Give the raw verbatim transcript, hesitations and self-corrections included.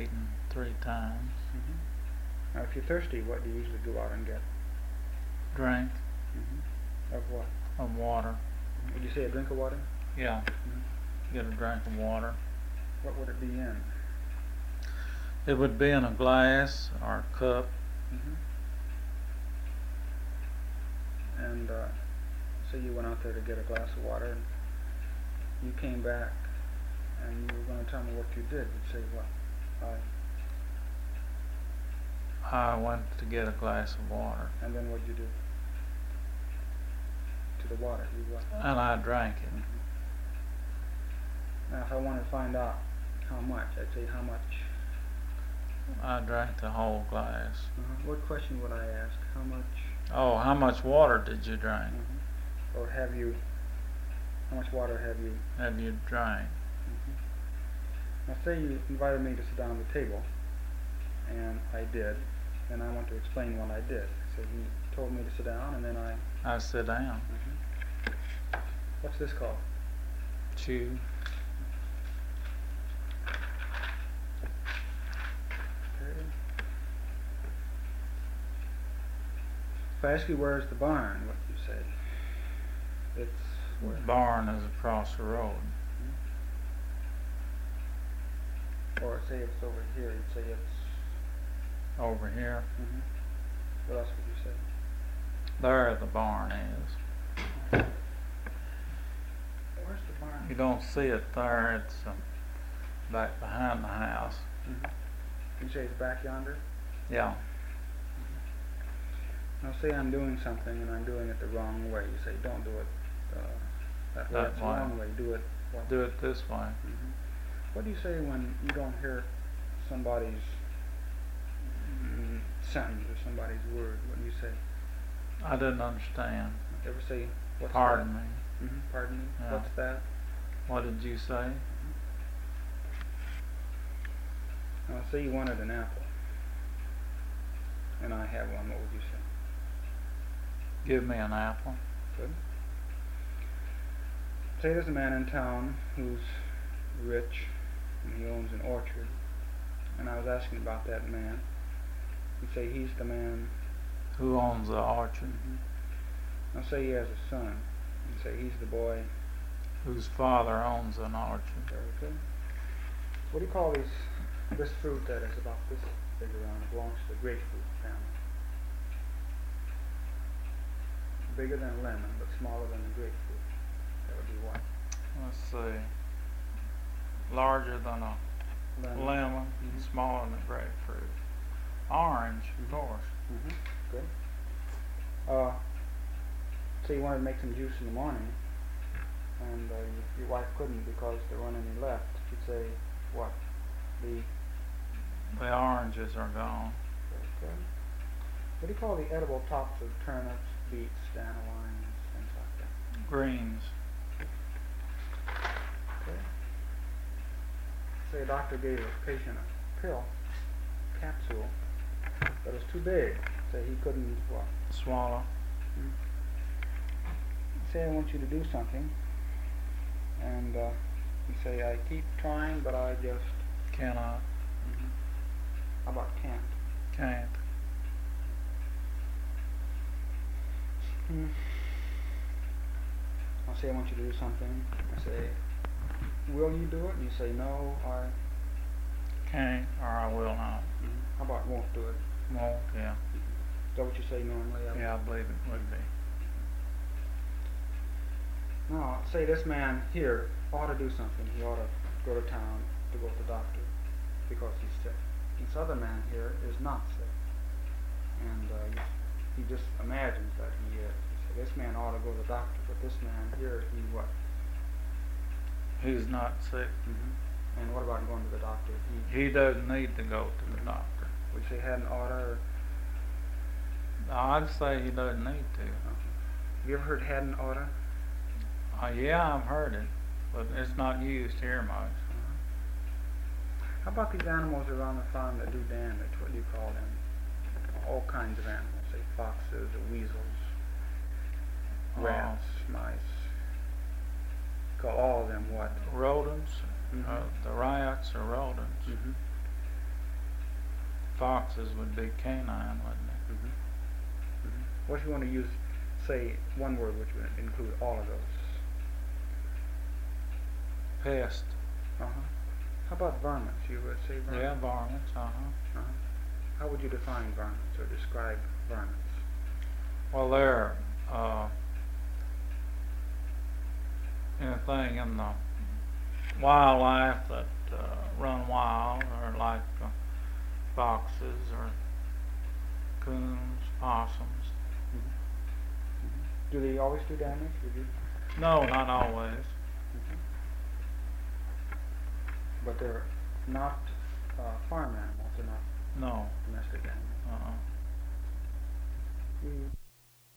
eaten three times. Mm-hmm. Now, if you're thirsty, what do you usually go out and get? Drink. Mm-hmm. Of what? Of water. Would you say a drink of water? Yeah. Mm-hmm. Get a drink of water. What would it be in? It would be in a glass or a cup. Mm-hmm. And uh, say you went out there to get a glass of water, and you came back, and you were going to tell me what you did. You'd say what? I. I went to get a glass of water. And then what'd you do? To the water, you what? And I drank it. Mm-hmm. Now, if I wanted to find out how much, I'd say how much. I drank the whole glass. Uh-huh. What question would I ask? How much? Oh, how much water did you drink? Mm-hmm. Or have you? How much water have you? Have you drank? Mm-hmm. Now, say you invited me to sit down at the table, and I did, and I want to explain what I did. So he told me to sit down, and then I. I sit down. Mm-hmm. What's this called? Chew. If I ask you where's the barn, what do you say? It's where? The barn is across the road. Mm-hmm. Or say it's over here, you'd say it's over here. Mm-hmm. What else would you say? There the barn is. Where's the barn? You don't see it there, it's uh, back behind the house. Mm-hmm. You say it's back yonder? Yeah. Now say I'm doing something and I'm doing it the wrong way. You say don't do it uh, that way. That It's the way. wrong way. Do it what? Do it this way. Mm-hmm. What do you say when you don't hear somebody's mm, sentence or somebody's word? What do you say? I didn't understand. You ever say what's Pardon that? me. Mm-hmm. Pardon me. Yeah. What's that? What did you say? Now say you wanted an apple, and I have one. What would you say? Give me an apple. Good. Say there's a man in town who's rich and he owns an orchard, and I was asking about that man. You say he's the man. Who owns the orchard? Mm-hmm. Now say he has a son. You say he's the boy. Whose father owns an orchard. Very good. What do you call these? This fruit that is about this big around. It belongs to the grapefruit family. Bigger than a lemon, but smaller than a grapefruit. That would be what? Let's see. Larger than a Lemon. lemon, Mm-hmm. smaller than a grapefruit. Orange, of course. Mm-hmm. Good. Uh, say you wanted to make some juice in the morning, and uh, you, your wife couldn't because there weren't any left. You'd say what? The The oranges are gone. Very good. What do you call the edible tops of turnips, beets, dandelions, things like that? Greens. Okay. Say a doctor gave a patient a pill, capsule, that was too big. Say he couldn't what? Swallow. Hmm. Say I want you to do something, and uh, you say I keep trying, but I just. Cannot. Mm-hmm. How about can't? Can't. Hmm. I'll say I want you to do something. I say, will you do it? And you say no, I. Can't, or I will not. Mm-hmm. How about won't do it? Won't, yeah. Is that what you say normally? Yeah, I believe it would be. Now, say this man here ought to do something. He ought to go to town to go to the doctor because he's sick. This other man here is not sick. And uh, he just imagines that he is. He said, this man ought to go to the doctor, but this man here, he what? He's not sick. Mm-hmm. And what about going to the doctor? He, He doesn't need to go to the doctor. would you say hadn't oughta? Or, I'd say he doesn't need to. okay. Have you ever heard hadn't oughta? Uh, yeah, I've heard it, but it's not used here much. How about these animals around the farm that do damage? What do you call them? All kinds of animals, say foxes or weasels, rats, Oh. mice. Call all of them what? Rodents. Mm-hmm. Uh, the rats are rodents. Mm-hmm. foxes would be canine, wouldn't they? Mm-hmm. Mm-hmm. What if you want to use, say, one word which would include all of those? Pest. Uh-huh. How about varmints? You would say varmints? Yeah, varmints, uh-huh. Uh-huh. How would you define varmints or describe varmints? Well, they're, uh, anything in the wildlife that uh, run wild, or like uh, foxes or coons, possums. Mm-hmm. Mm-hmm. Do they always do damage? Would you? No, not always. Mm-hmm. But they're not uh, farm animals. They're not No. domestic animals. Uh-uh. Mm.